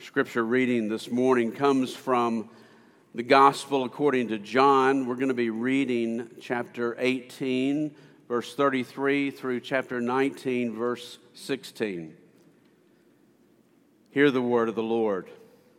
Scripture reading this morning comes from the Gospel according to John. We're going to be reading chapter 18, verse 33 through chapter 19, verse 16. Hear the word of the Lord.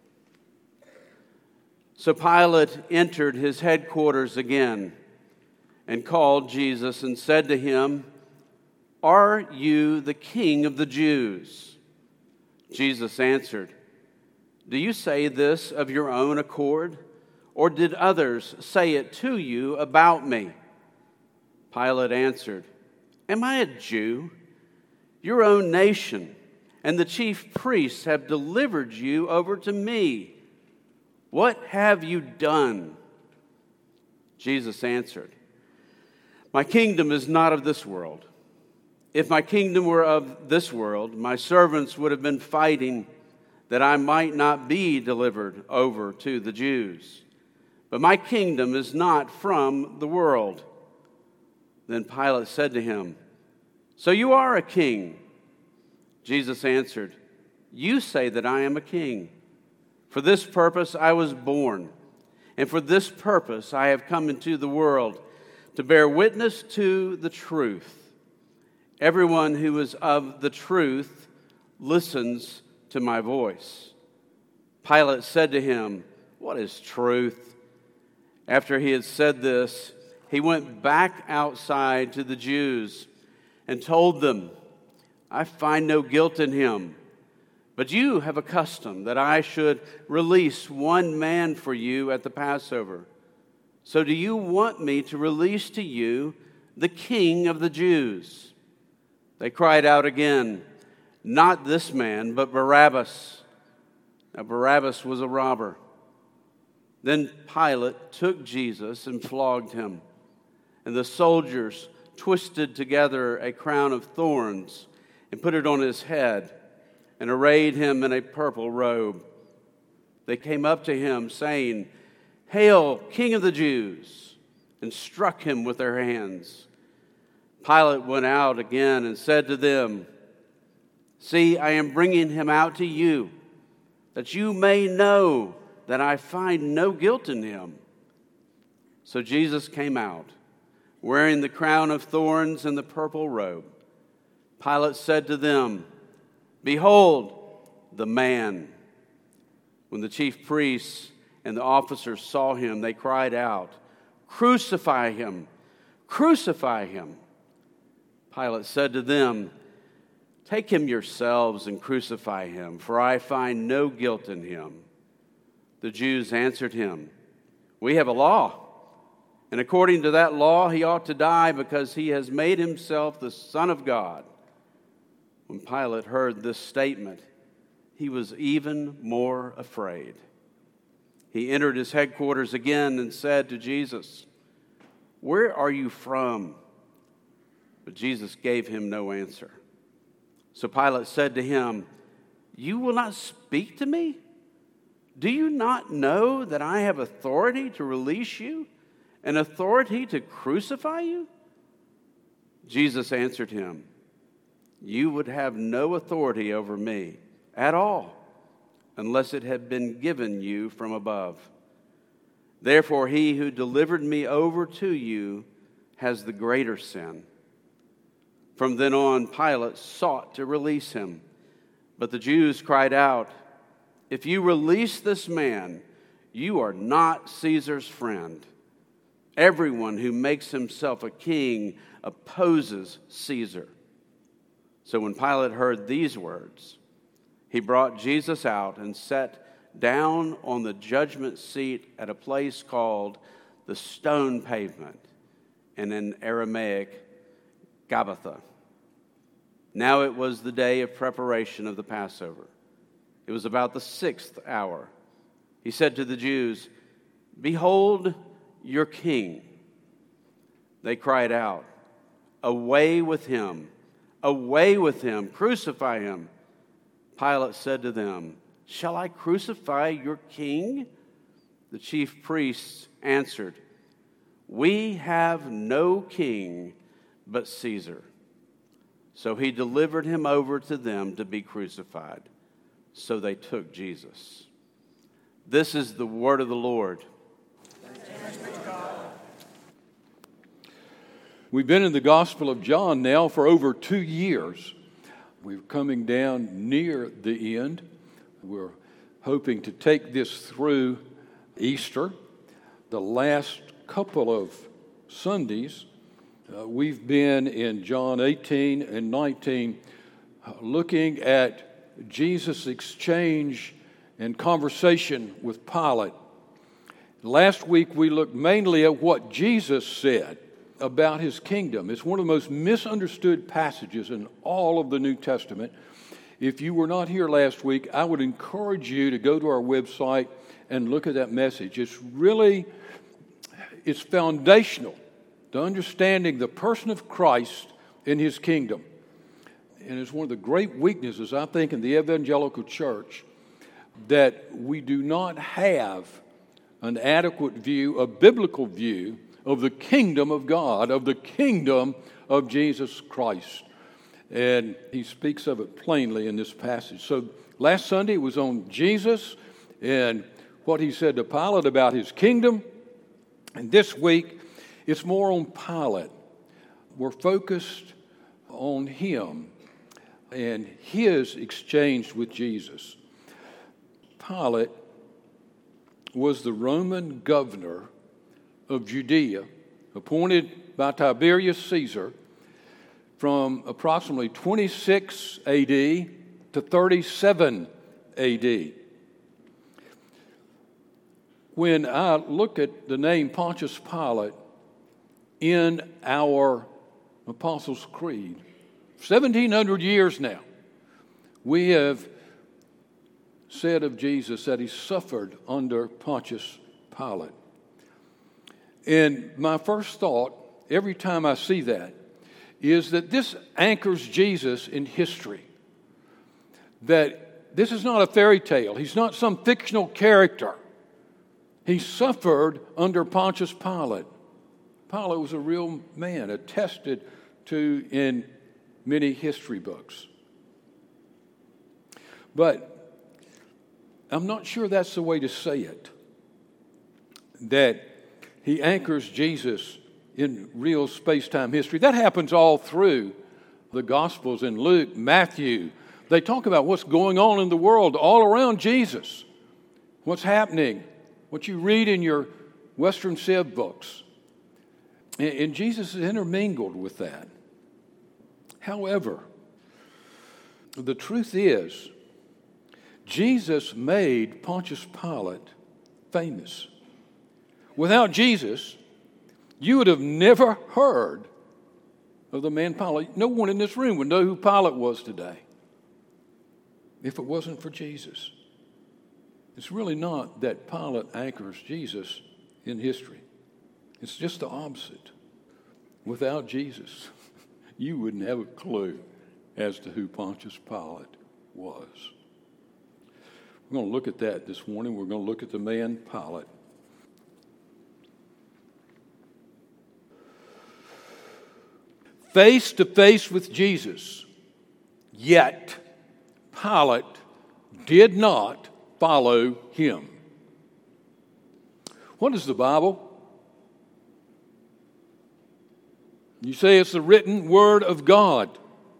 So Pilate entered his headquarters again and called Jesus and said to him, "Are you the king of the Jews?" Jesus answered, "Do you say this of your own accord, or did others say it to you about me?" Pilate answered, "Am I a Jew? Your own nation and the chief priests have delivered you over to me. What have you done?" Jesus answered, "My kingdom is not of this world. If my kingdom were of this world, my servants would have been fighting that I might not be delivered over to the Jews. But my kingdom is not from the world." Then Pilate said to him, "So you are a king?" Jesus answered, "You say that I am a king. For this purpose I was born, and for this purpose I have come into the world, to bear witness to the truth. Everyone who is of the truth listens to my voice." Pilate said to him, "What is truth?" After he had said this, he went back outside to the Jews and told them, "I find no guilt in him. But you have a custom that I should release one man for you at the Passover. So do you want me to release to you the King of the Jews?" They cried out again, "Not this man, but Barabbas." Now Barabbas was a robber. Then Pilate took Jesus and flogged him. And the soldiers twisted together a crown of thorns and put it on his head and arrayed him in a purple robe. They came up to him saying, "Hail, King of the Jews!" and struck him with their hands. Pilate went out again and said to them, "See, I am bringing him out to you, that you may know that I find no guilt in him." So Jesus came out, wearing the crown of thorns and the purple robe. Pilate said to them, "Behold the man." When the chief priests and the officers saw him, they cried out, "Crucify him! Crucify him!" Pilate said to them, "Take him yourselves and crucify him, for I find no guilt in him." The Jews answered him, "We have a law, and according to that law he ought to die because he has made himself the Son of God." When Pilate heard this statement, he was even more afraid. He entered his headquarters again and said to Jesus, "Where are you from?" But Jesus gave him no answer. So Pilate said to him, "You will not speak to me? Do you not know that I have authority to release you and authority to crucify you?" Jesus answered him, "You would have no authority over me at all unless it had been given you from above. Therefore, he who delivered me over to you has the greater sin." From then on, Pilate sought to release him. But the Jews cried out, "If you release this man, you are not Caesar's friend. Everyone who makes himself a king opposes Caesar." So when Pilate heard these words, he brought Jesus out and sat down on the judgment seat at a place called the Stone Pavement, and in Aramaic, Gabbatha. Now it was the day of preparation of the Passover. It was about the 6th hour. He said to the Jews, "Behold your king." They cried out, "Away with him! Away with him! Crucify him!" Pilate said to them, "Shall I crucify your king?" The chief priests answered, "We have no king but Caesar." So he delivered him over to them to be crucified. So they took Jesus. This is the word of the Lord. We've been in the Gospel of John now for over 2 years. We're coming down near the end. We're hoping to take this through Easter. The last couple of Sundays, we've been in John 18 and 19 looking at Jesus' exchange and conversation with Pilate. Last week we looked mainly at what Jesus said about his kingdom. It's one of the most misunderstood passages in all of the New Testament. If you were not here last week, I would encourage you to go to our website and look at that message. It's foundational to understanding the person of Christ in his kingdom. And it's one of the great weaknesses, I think, in the evangelical church, that we do not have an adequate view, a biblical view, of the kingdom of God, of the kingdom of Jesus Christ. And he speaks of it plainly in this passage. So last Sunday it was on Jesus and what he said to Pilate about his kingdom. And this week it's more on Pilate. We're focused on him and his exchange with Jesus. Pilate was the Roman governor of Judea, appointed by Tiberius Caesar from approximately 26 AD to 37 AD. When I look at the name Pontius Pilate in our Apostles' Creed, 1,700 years now, we have said of Jesus that he suffered under Pontius Pilate. And my first thought, every time I see that, is that this anchors Jesus in history. That this is not a fairy tale. He's not some fictional character. He suffered under Pontius Pilate. Pilate was a real man, attested to in many history books. But I'm not sure that's the way to say it. That he anchors Jesus in real space-time history. That happens all through the Gospels in Luke, Matthew. They talk about what's going on in the world all around Jesus. What's happening, what you read in your Western Civ books. And Jesus is intermingled with that. However, the truth is, Jesus made Pontius Pilate famous. Without Jesus, you would have never heard of the man Pilate. No one in this room would know who Pilate was today if it wasn't for Jesus. It's really not that Pilate anchors Jesus in history. It's just the opposite. Without Jesus, you wouldn't have a clue as to who Pontius Pilate was. We're going to look at that this morning. We're going to look at the man Pilate. Face to face with Jesus, yet Pilate did not follow him. What is the Bible? You say it's the written word of God.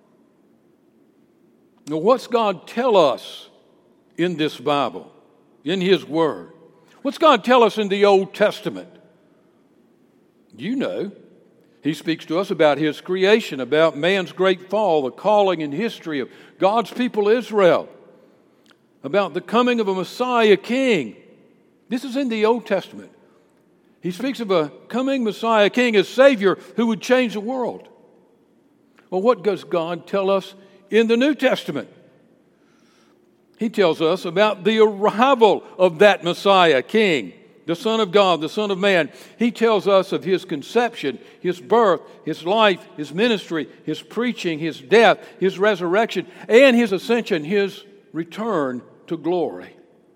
Now, what's God tell us in this Bible, in his word? What's God tell us in the Old Testament? You know. He speaks to us about his creation, about man's great fall, the calling and history of God's people Israel, about the coming of a Messiah king. This is in the Old Testament. He speaks of a coming Messiah king, a Savior who would change the world. Well, what does God tell us in the New Testament? He tells us about the arrival of that Messiah king, the Son of God, the Son of Man. He tells us of his conception, his birth, his life, his ministry, his preaching, his death, his resurrection, and his ascension, his return to glory.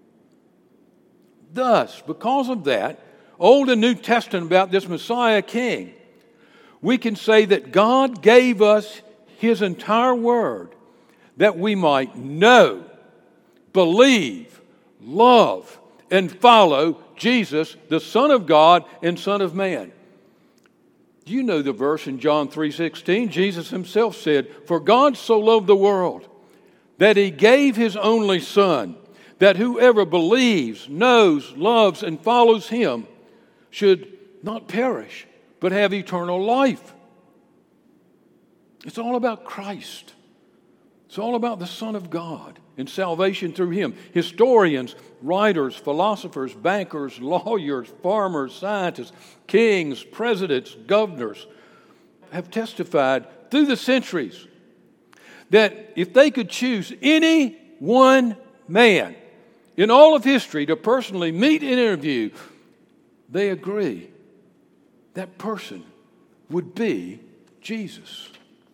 Thus, because of that, Old and New Testament about this Messiah King, we can say that God gave us his entire word that we might know believe, love, and follow Jesus, the Son of God and Son of Man. Do you know the verse in John 3:16? Jesus himself said, "For God so loved the world that he gave his only Son, that whoever believes, knows, loves, and follows him should not perish, but have eternal life." It's all about Christ. It's all about the Son of God and salvation through him. Historians, writers, philosophers, bankers, lawyers, farmers, scientists, kings, presidents, governors have testified through the centuries that if they could choose any one man in all of history to personally meet and interview, they agree that person would be Jesus.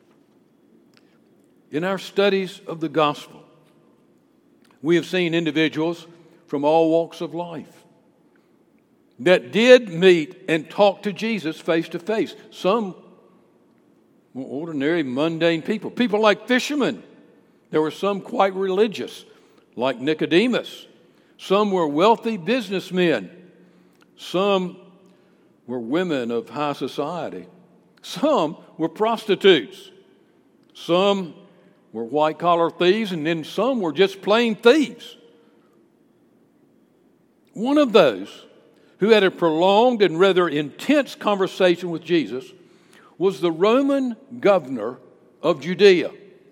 In our studies of the gospel, we have seen individuals from all walks of life that did meet and talk to Jesus face to face. Some were ordinary, mundane people. People like fishermen. There were some quite religious, like Nicodemus. Some were wealthy businessmen. Some were women of high society. Some were prostitutes. Some were white-collar thieves, and then some were just plain thieves. One of those who had a prolonged and rather intense conversation with Jesus was the Roman governor of Judea.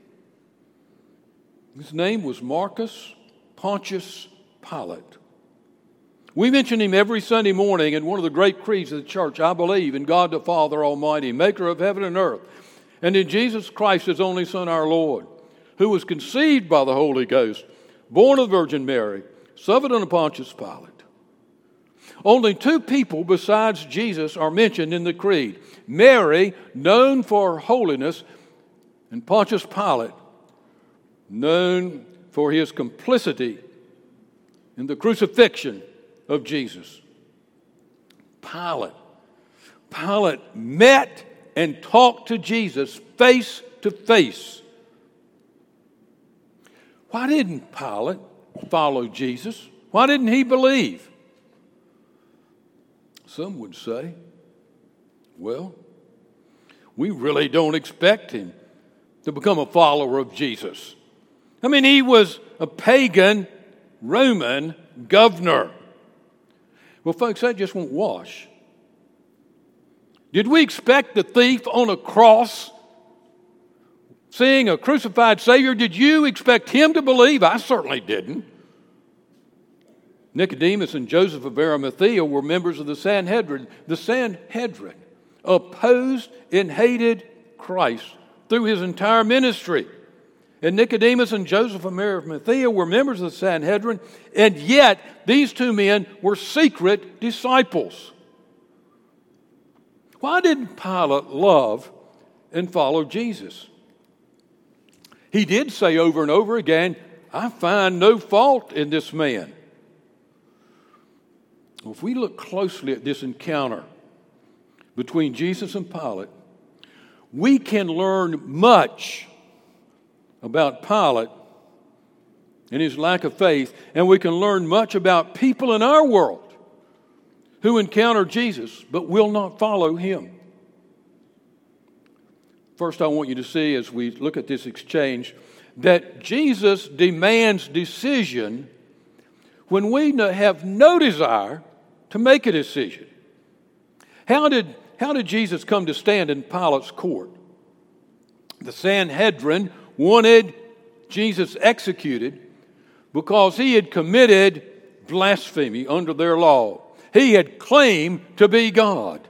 His name was Marcus Pontius Pilate. We mention him every Sunday morning in one of the great creeds of the church. I believe in God the Father Almighty, maker of heaven and earth, and in Jesus Christ, his only Son, our Lord, who was conceived by the Holy Ghost, born of the Virgin Mary, suffered under Pontius Pilate. Only two people besides Jesus are mentioned in the creed: Mary, known for her holiness, and Pontius Pilate, known for his complicity in the crucifixion of Jesus. Pilate met and talked to Jesus face to face. Why didn't Pilate follow Jesus? Why didn't he believe? Some would say, well, we really don't expect him to become a follower of Jesus. I mean, he was a pagan Roman governor. Well, folks, that just won't wash. Did we expect the thief on a cross, seeing a crucified Savior? Did you expect him to believe? I certainly didn't. Nicodemus and Joseph of Arimathea were members of the Sanhedrin. The Sanhedrin opposed and hated Christ through his entire ministry. And Nicodemus and Joseph of Arimathea were members of the Sanhedrin, and yet these two men were secret disciples. Why didn't Pilate love and follow Jesus? He did say over and over again, I find no fault in this man. Well, if we look closely at this encounter between Jesus and Pilate, we can learn much about Pilate and his lack of faith, and we can learn much about people in our world who encounter Jesus but will not follow him. First, I want you to see as we look at this exchange that Jesus demands decision when we have no desire to make a decision. How did Jesus come to stand in Pilate's court? The Sanhedrin wanted Jesus executed because he had committed blasphemy under their law. He had claimed to be God.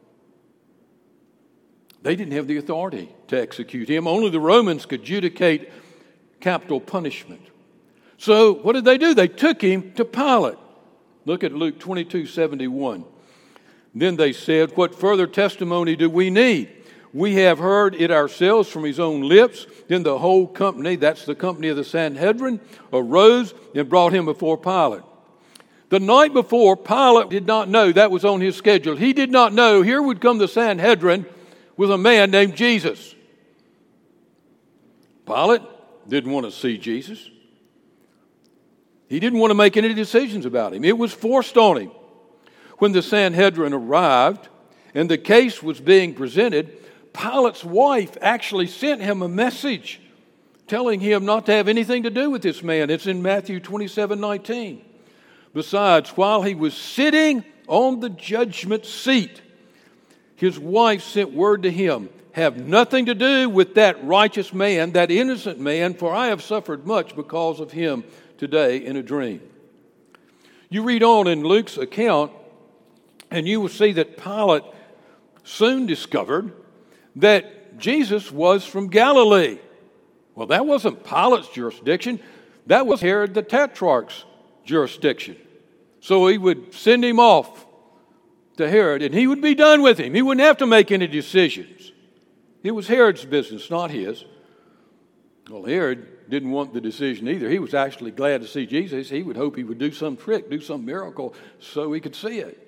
They didn't have the authority to execute him. Only the Romans could adjudicate capital punishment. So what did they do? They took him to Pilate. Look at Luke 22:71. Then they said, what further testimony do we need? We have heard it ourselves from his own lips. Then the whole company, that's the company of the Sanhedrin, arose and brought him before Pilate. The night before, Pilate did not know that was on his schedule. He did not know here would come the Sanhedrin with a man named Jesus. Pilate didn't want to see Jesus. He didn't want to make any decisions about him. It was forced on him. When the Sanhedrin arrived and the case was being presented, Pilate's wife actually sent him a message telling him not to have anything to do with this man. It's in Matthew 27:19. Besides, while he was sitting on the judgment seat, his wife sent word to him, "Have nothing to do with that righteous man, that innocent man, for I have suffered much because of him today in a dream." You read on in Luke's account, and you will see that Pilate soon discovered that Jesus was from Galilee. Well, that wasn't Pilate's jurisdiction. That was Herod the Tetrarch's jurisdiction. So he would send him off to Herod, and he would be done with him. He wouldn't have to make any decisions. It was Herod's business, not his. Well, Herod didn't want the decision either. He was actually glad to see Jesus. He would hope he would do some trick, do some miracle so he could see it.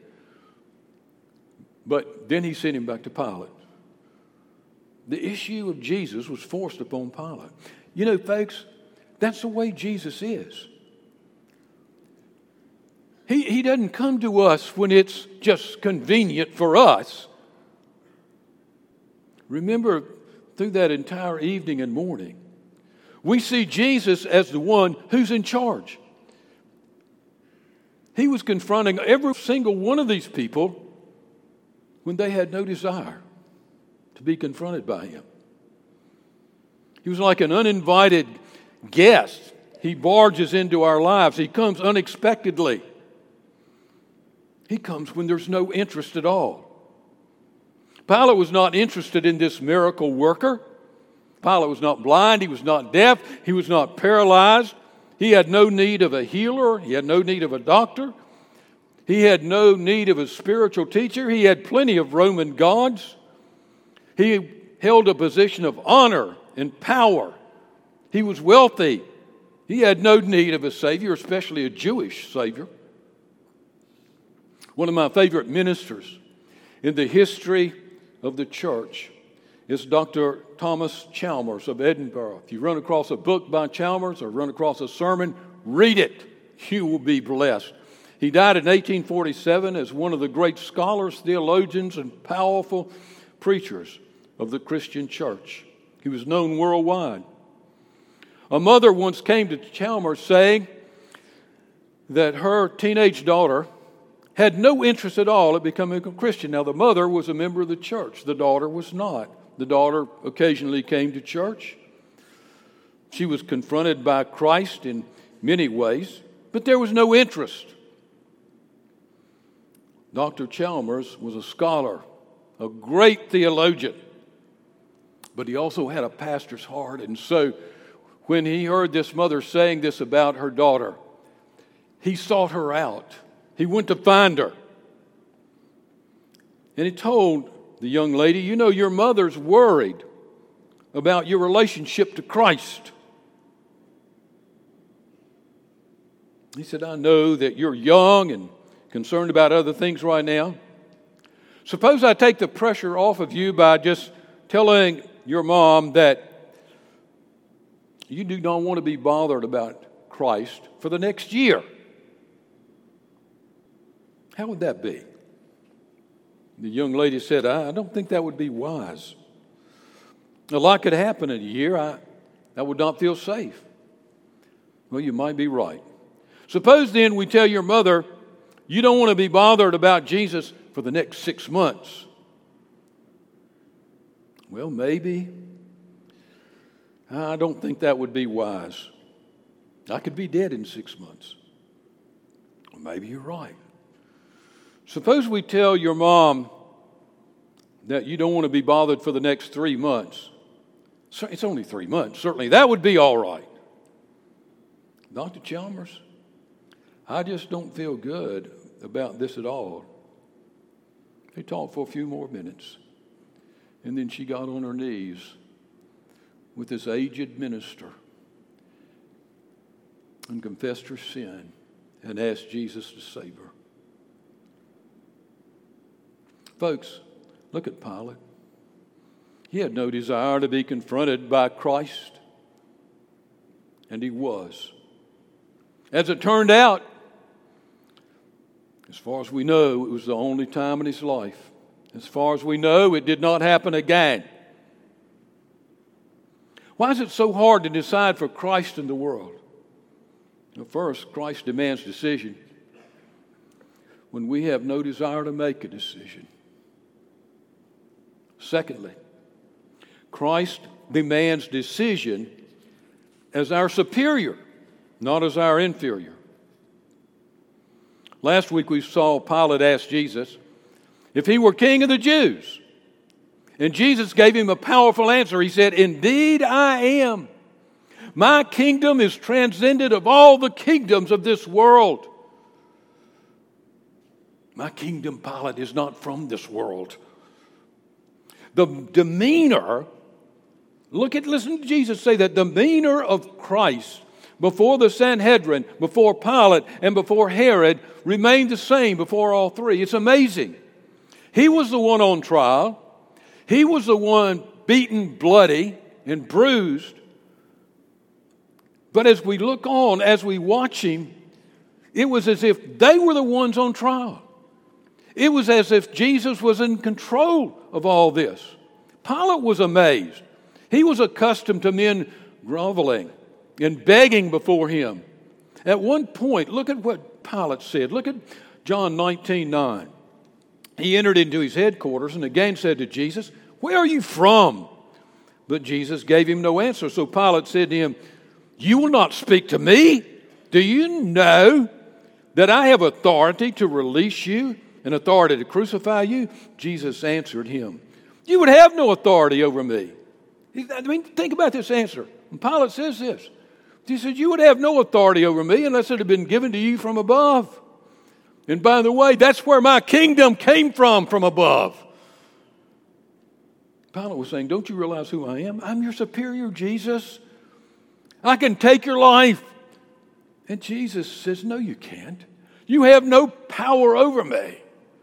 But then he sent him back to Pilate. The issue of Jesus was forced upon Pilate. You know, folks, that's the way Jesus is. He doesn't come to us when it's just convenient for us. Remember, through that entire evening and morning, we see Jesus as the one who's in charge. He was confronting every single one of these people when they had no desire to be confronted by him. He was like an uninvited guest. He barges into our lives. He comes unexpectedly. He comes when there's no interest at all. Pilate was not interested in this miracle worker. Pilate was not blind. He was not deaf. He was not paralyzed. He had no need of a healer. He had no need of a doctor. He had no need of a spiritual teacher. He had plenty of Roman gods. He held a position of honor and power. He was wealthy. He had no need of a Savior, especially a Jewish Savior. One of my favorite ministers in the history of the church is Dr. Thomas Chalmers of Edinburgh. If you run across a book by Chalmers or run across a sermon, read it. You will be blessed. He died in 1847 as one of the great scholars, theologians, and powerful preachers of the Christian church. He was known worldwide. A mother once came to Chalmers saying that her teenage daughter had no interest at all in becoming a Christian. Now, the mother was a member of the church. The daughter was not. The daughter occasionally came to church. She was confronted by Christ in many ways, but there was no interest. Dr. Chalmers was a scholar, a great theologian, but he also had a pastor's heart. And so when he heard this mother saying this about her daughter, he sought her out. He went to find her. And he told the young lady, "You know, your mother's worried about your relationship to Christ." He said, "I know that you're young and concerned about other things right now. Suppose I take the pressure off of you by just telling your mom that you do not want to be bothered about Christ for the next year. How would that be?" The young lady said, "I don't think that would be wise. A lot could happen in a year. I would not feel safe." Well, you might be right. Suppose then we tell your mother you don't want to be bothered about Jesus for the next 6 months. Well, maybe. I don't think that would be wise. I could be dead in 6 months. Well, maybe you're right. Suppose we tell your mom that you don't want to be bothered for the next 3 months. It's only 3 months. Certainly that would be all right. Dr. Chalmers, I just don't feel good about this at all. They talked for a few more minutes. And then she got on her knees with this aged minister and confessed her sin and asked Jesus to save her. Folks, look at Pilate. He had no desire to be confronted by Christ, and he was. As it turned out, as far as we know, it was the only time in his life. As far as we know, it did not happen again. Why is it so hard to decide for Christ in the world? Well, first, Christ demands decision when we have no desire to make a decision. Secondly, Christ demands decision as our superior, not as our inferior. Last week we saw Pilate ask Jesus if he were king of the Jews. And Jesus gave him a powerful answer. He said, "Indeed I am. My kingdom is transcendent of all the kingdoms of this world." My kingdom, Pilate, is not from this world. The demeanor, listen to Jesus say that demeanor of Christ before the Sanhedrin, before Pilate, and before Herod remained the same before all three. It's amazing. He was the one on trial. He was the one beaten, bloody, and bruised. But as we look on, as we watch him, it was as if they were the ones on trial. It was as if Jesus was in control of all this. Pilate was amazed. He was accustomed to men groveling and begging before him. At one point, look at what Pilate said. Look at John 19:9. He entered into his headquarters and again said to Jesus, "Where are you from?" But Jesus gave him no answer. So Pilate said to him, "You will not speak to me? Do you know that I have authority to release you and authority to crucify you?" Jesus answered him, "You would have no authority over me." I mean, think about this answer. And Pilate says this. He said, "You would have no authority over me unless it had been given to you from above. And by the way, that's where my kingdom came from above." Pilate was saying, "Don't you realize who I am? I'm your superior, Jesus. I can take your life." And Jesus says, "No, you can't. You have no power over me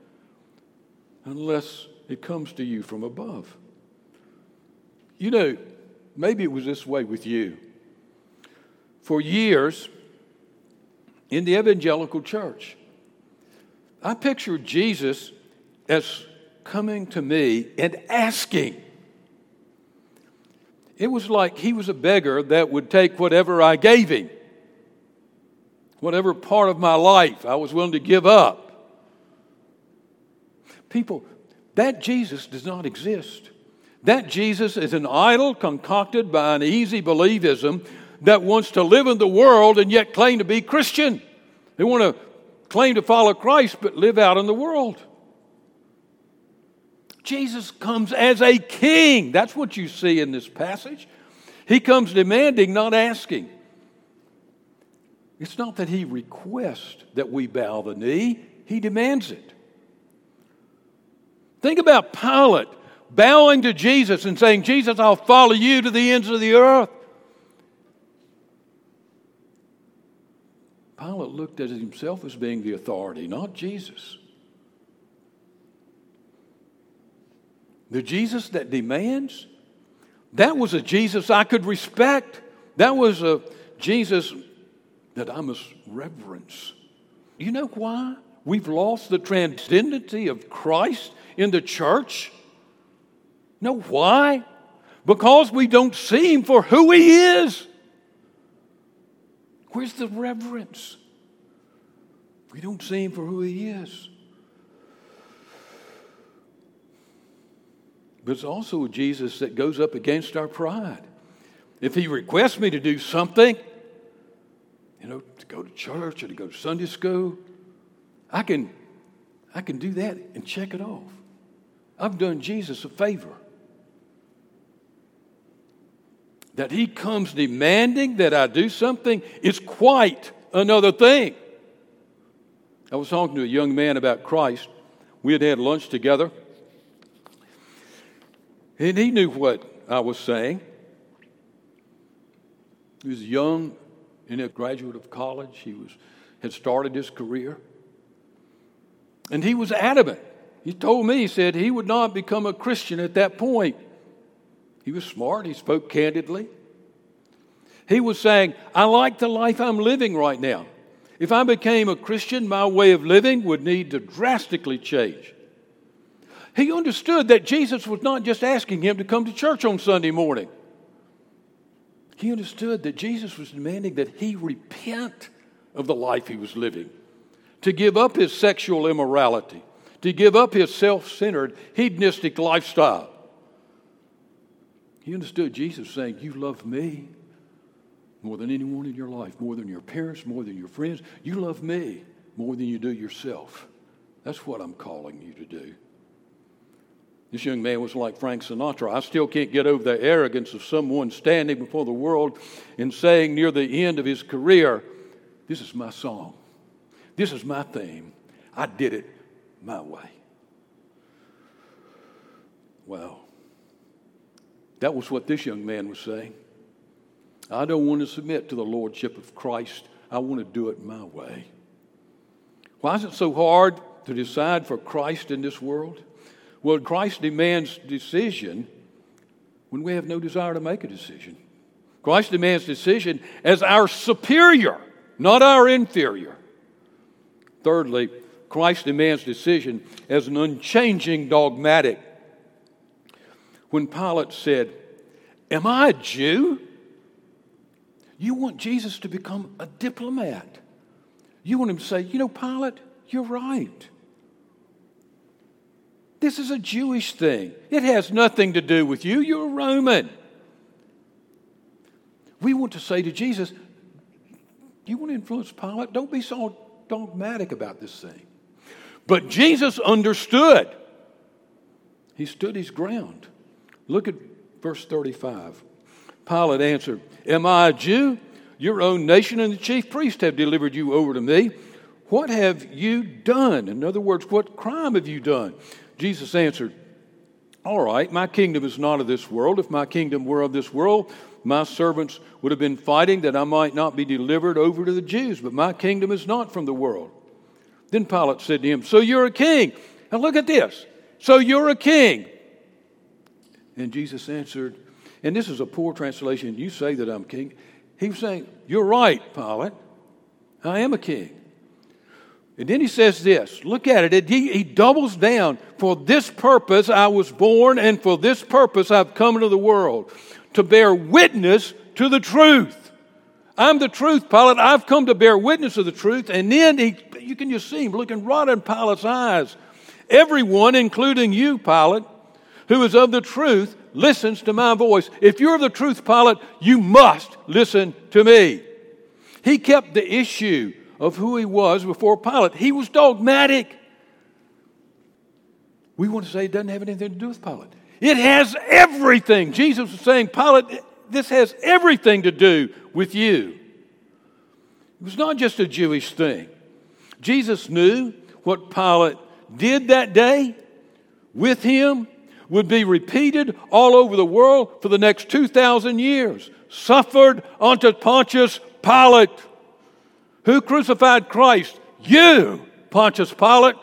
unless it comes to you from above." You know, maybe it was this way with you. For years, in the evangelical church, I pictured Jesus as coming to me and asking. It was like he was a beggar that would take whatever I gave him, whatever part of my life I was willing to give up. People, that Jesus does not exist. That Jesus is an idol concocted by an easy believism that wants to live in the world and yet claim to be Christian. They want to claim to follow Christ but live out in the world. Jesus comes as a king. That's what you see in this passage. He comes demanding, not asking. It's not that he requests that we bow the knee. He demands it. Think about Pilate bowing to Jesus and saying, "Jesus, I'll follow you to the ends of the earth." Pilate looked at himself as being the authority, not Jesus. The Jesus that demands, that was a Jesus I could respect. That was a Jesus that I must reverence. You know why we've lost the transcendency of Christ in the church? Know why? Because we don't see him for who he is. Where's the reverence? We don't see him for who he is. But it's also a Jesus that goes up against our pride. If he requests me to do something, to go to church or to go to Sunday school, I can do that and check it off. I've done Jesus a favor. That he comes demanding that I do something is quite another thing. I was talking to a young man about Christ. We had lunch together. And he knew what I was saying. He was young and a graduate of college. He had started his career. And he was adamant. He told me, he said he would not become a Christian at that point. He was smart. He spoke candidly. He was saying, "I like the life I'm living right now. If I became a Christian, my way of living would need to drastically change. He understood that Jesus was not just asking him to come to church on Sunday morning. He understood that Jesus was demanding that he repent of the life he was living, to give up his sexual immorality, to give up his self-centered, hedonistic lifestyle. He understood Jesus saying, you love me more than anyone in your life, more than your parents, more than your friends. You love me more than you do yourself. That's what I'm calling you to do. This young man was like Frank Sinatra. I still can't get over the arrogance of someone standing before the world and saying near the end of his career, this is my song. This is my theme. I did it my way. Wow. That was what this young man was saying. I don't want to submit to the lordship of Christ. I want to do it my way. Why is it so hard to decide for Christ in this world? Well, Christ demands decision when we have no desire to make a decision. Christ demands decision as our superior, not our inferior. Thirdly, Christ demands decision as an unchanging dogmatic. When Pilate said, am I a Jew? You want Jesus to become a diplomat. You want him to say, Pilate, you're right. This is a Jewish thing. It has nothing to do with you. You're a Roman. We want to say to Jesus, you want to influence Pilate? Don't be so dogmatic about this thing. But Jesus understood. He stood his ground. Look at verse 35. Pilate answered, am I a Jew? Your own nation and the chief priest have delivered you over to me. What have you done? In other words, what crime have you done? Jesus answered, all right, my kingdom is not of this world. If my kingdom were of this world, my servants would have been fighting that I might not be delivered over to the Jews. But my kingdom is not from the world. Then Pilate said to him, so you're a king. Now look at this. So you're a king. And Jesus answered, and this is a poor translation, you say that I'm king. He was saying, you're right, Pilate. I am a king. And then he says this, look at it. He doubles down. For this purpose I was born, and for this purpose I've come into the world, to bear witness to the truth. I'm the truth, Pilate. I've come to bear witness of the truth. And then you can just see him looking right in Pilate's eyes. Everyone, including you, Pilate, who is of the truth, listens to my voice. If you're of the truth, Pilate, you must listen to me. He kept the issue of who he was before Pilate. He was dogmatic. We want to say it doesn't have anything to do with Pilate. It has everything. Jesus was saying, Pilate, this has everything to do with you. It was not just a Jewish thing. Jesus knew what Pilate did that day with him would be repeated all over the world for the next 2,000 years. Suffered unto Pontius Pilate. Who crucified Christ? You, Pontius Pilate.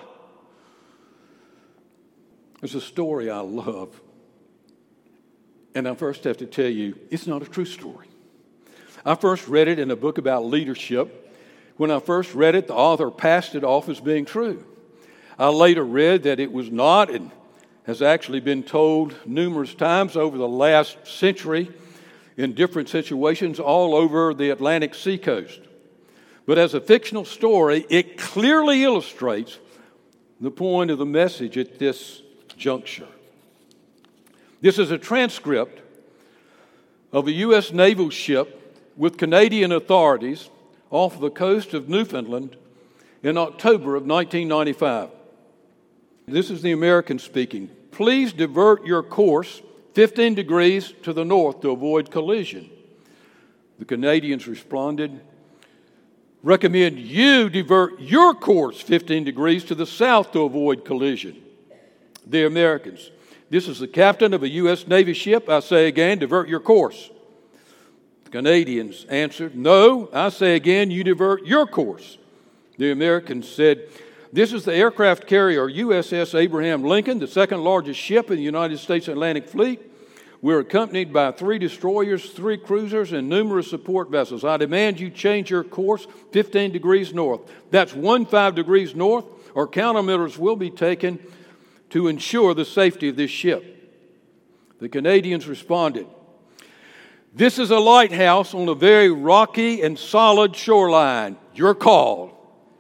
There's a story I love. And I first have to tell you, it's not a true story. I first read it in a book about leadership. When I first read it, the author passed it off as being true. I later read that it was not, and has actually been told numerous times over the last century in different situations all over the Atlantic seacoast. But as a fictional story, it clearly illustrates the point of the message at this juncture. This is a transcript of a U.S. naval ship with Canadian authorities off the coast of Newfoundland in October of 1995. This is the American speaking. Please divert your course 15 degrees to the north to avoid collision. The Canadians responded, recommend you divert your course 15 degrees to the south to avoid collision. The Americans, this is the captain of a U.S. Navy ship. I say again, divert your course. The Canadians answered, no, I say again, you divert your course. The Americans said, this is the aircraft carrier USS Abraham Lincoln, the second largest ship in the United States Atlantic Fleet. We're accompanied by 3 destroyers, 3 cruisers, and numerous support vessels. I demand you change your course 15 degrees north. That's 15 degrees north, or countermeasures will be taken to ensure the safety of this ship. The Canadians responded, "This is a lighthouse on a very rocky and solid shoreline. Your call."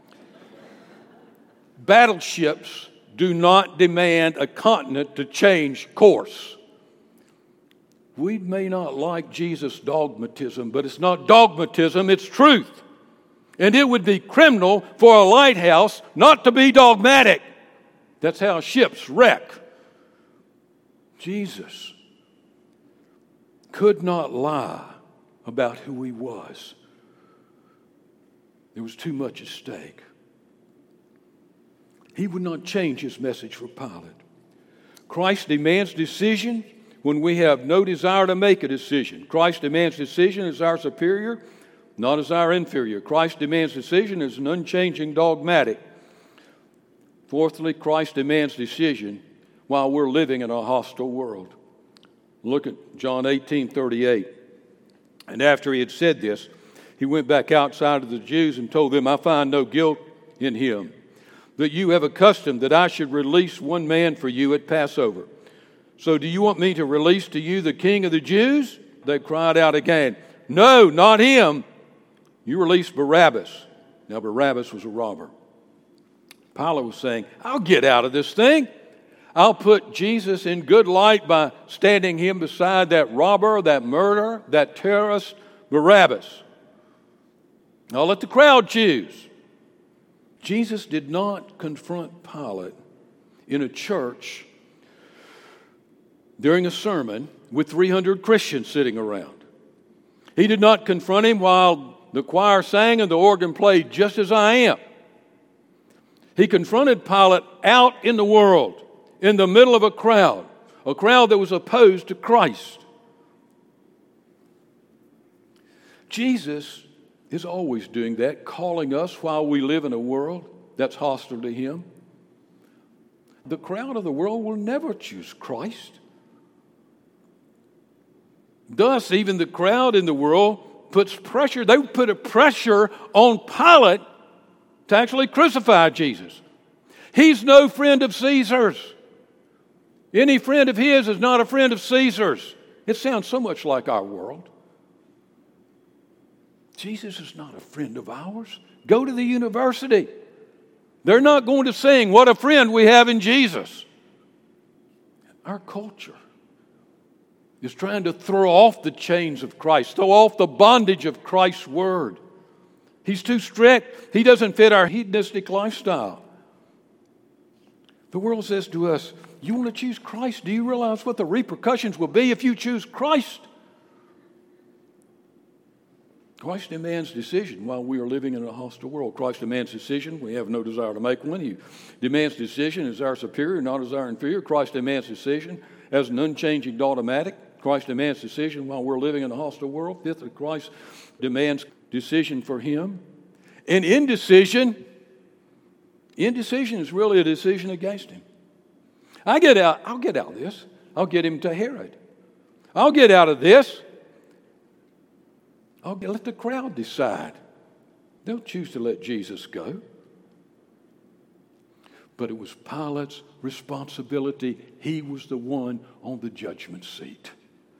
Battleships do not demand a continent to change course. We may not like Jesus' dogmatism, but it's not dogmatism, it's truth. And it would be criminal for a lighthouse not to be dogmatic. That's how ships wreck. Jesus could not lie about who he was. There was too much at stake. He would not change his message for Pilate. Christ demands decision when we have no desire to make a decision. Christ demands decision as our superior, not as our inferior. Christ demands decision as an unchanging dogmatic. Fourthly, Christ demands decision while we're living in a hostile world. Look at John 18:38. And after he had said this, he went back outside of the Jews and told them, "I find no guilt in him, that you have accustomed that I should release one man for you at Passover. So do you want me to release to you the King of the Jews?" They cried out again, "No, not him. You release Barabbas." Now Barabbas was a robber. Pilate was saying, "I'll get out of this thing. I'll put Jesus in good light by standing him beside that robber, that murderer, that terrorist, Barabbas. I'll let the crowd choose." Jesus did not confront Pilate in a church during a sermon with 300 Christians sitting around. He did not confront him while the choir sang and the organ played, "Just as I am." He confronted Pilate out in the world, in the middle of a crowd that was opposed to Christ. Jesus is always doing that, calling us while we live in a world that's hostile to him. The crowd of the world will never choose Christ. Thus, even the crowd in the world puts pressure. They put a pressure on Pilate to actually crucify Jesus. He's no friend of Caesar's. Any friend of his is not a friend of Caesar's. It sounds so much like our world. Jesus is not a friend of ours. Go to the university. They're not going to sing, "What a friend we have in Jesus." Our culture is trying to throw off the chains of Christ, throw off the bondage of Christ's word. He's too strict. He doesn't fit our hedonistic lifestyle. The world says to us, "You want to choose Christ? Do you realize what the repercussions will be if you choose Christ?" Christ demands decision while we are living in a hostile world. Christ demands decision. We have no desire to make one. He demands decision as our superior, not as our inferior. Christ demands decision as an unchanging dogmatic. Christ demands decision while we're living in a hostile world. Fifthly, Christ demands decision for him. And indecision is really a decision against him. I'll get out of this. I'll get him to Herod. I'll get out of this. Let the crowd decide. They'll choose to let Jesus go. But it was Pilate's responsibility. He was the one on the judgment seat.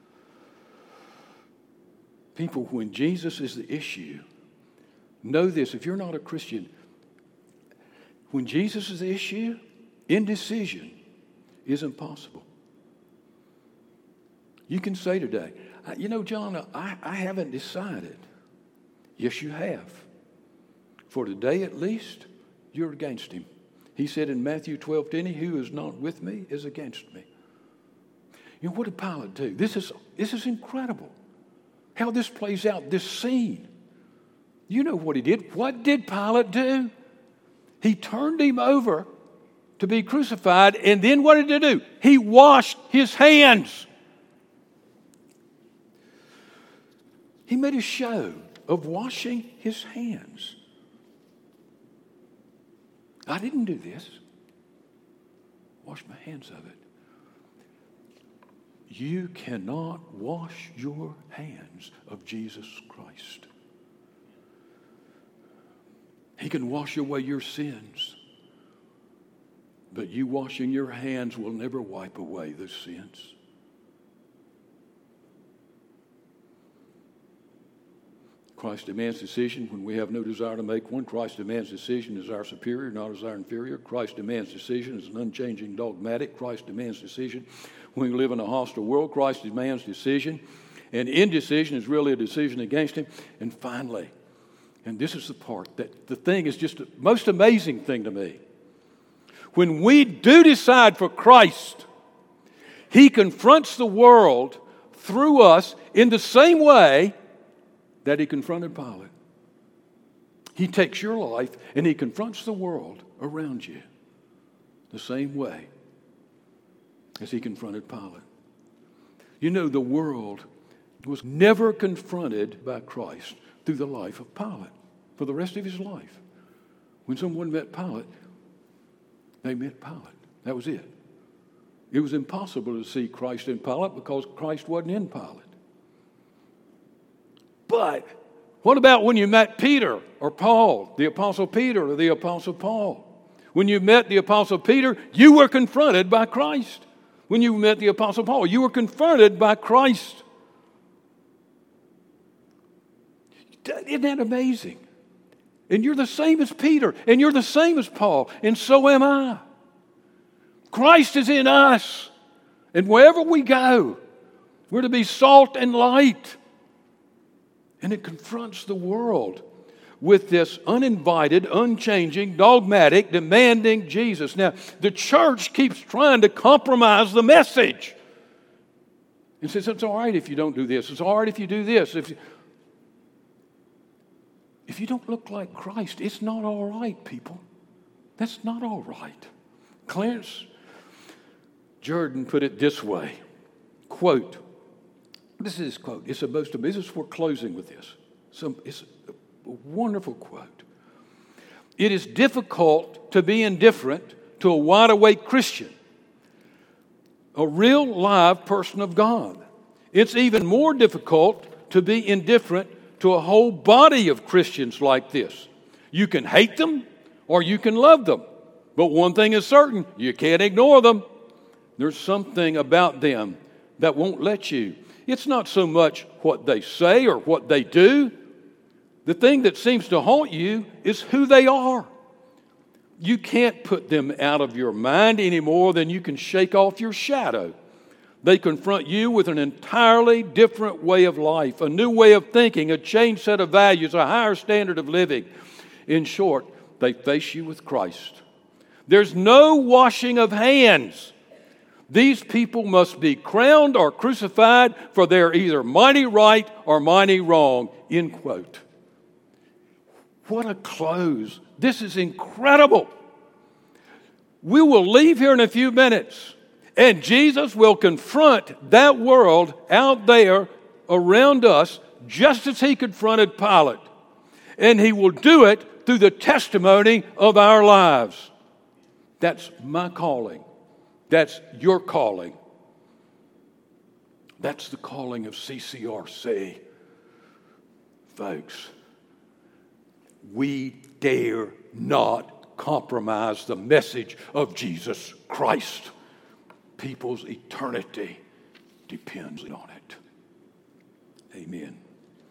People, when Jesus is the issue, know this. If you're not a Christian, when Jesus is the issue, indecision is impossible. You can say today, "You know, John, I haven't decided." Yes, you have. For today at least, you're against him. He said in Matthew 12:10, "He who is not with me is against me." You know, what did Pilate do? This is incredible. How this plays out, this scene. You know what he did. What did Pilate do? He turned him over to be crucified, and then what did he do? He washed his hands. He made a show of washing his hands. I didn't do this. Wash my hands of it. you cannot wash your hands of Jesus Christ. He can wash away your sins, but you washing your hands will never wipe away those sins. Christ demands decision when we have no desire to make one. Christ demands decision as our superior, not as our inferior. Christ demands decision as an unchanging dogmatic. Christ demands decision when we live in a hostile world. Christ demands decision, and indecision is really a decision against him. And finally, and this is the part that the thing is just the most amazing thing to me. When we do decide for Christ, he confronts the world through us in the same way that he confronted Pilate. He takes your life and he confronts the world around you the same way as he confronted Pilate. You know, the world was never confronted by Christ through the life of Pilate for the rest of his life. When someone met Pilate, they met Pilate. That was it. It was impossible to see Christ in Pilate because Christ wasn't in Pilate. But what about when you met Peter or Paul, the Apostle Peter or the Apostle Paul? When you met the Apostle Peter, you were confronted by Christ. When you met the Apostle Paul, you were confronted by Christ. Isn't that amazing? And you're the same as Peter, and you're the same as Paul, and so am I. Christ is in us, and wherever we go, we're to be salt and light. And it confronts the world with this uninvited, unchanging, dogmatic, demanding Jesus. Now, the church keeps trying to compromise the message. It says, it's all right if you don't do this. It's all right if you do this. If you don't look like Christ, it's not all right, people. That's not all right. Clarence Jordan put it this way, quote, this is his quote. It's the most amazing. This is for closing with this. It's a wonderful quote. It is difficult to be indifferent to a wide-awake Christian, a real live person of God. It's even more difficult to be indifferent to a whole body of Christians like this. You can hate them or you can love them. But one thing is certain, you can't ignore them. There's something about them that won't let you. It's not so much what they say or what they do. The thing that seems to haunt you is who they are. You can't put them out of your mind any more than you can shake off your shadow. They confront you with an entirely different way of life, a new way of thinking, a changed set of values, a higher standard of living. In short, they face you with Christ. There's no washing of hands. These people must be crowned or crucified, for they're either mighty right or mighty wrong, end quote. What a close. This is incredible. We will leave here in a few minutes, and Jesus will confront that world out there around us just as he confronted Pilate. And he will do it through the testimony of our lives. That's my calling. That's your calling. That's the calling of CCRC. Folks, we dare not compromise the message of Jesus Christ. People's eternity depends on it. Amen.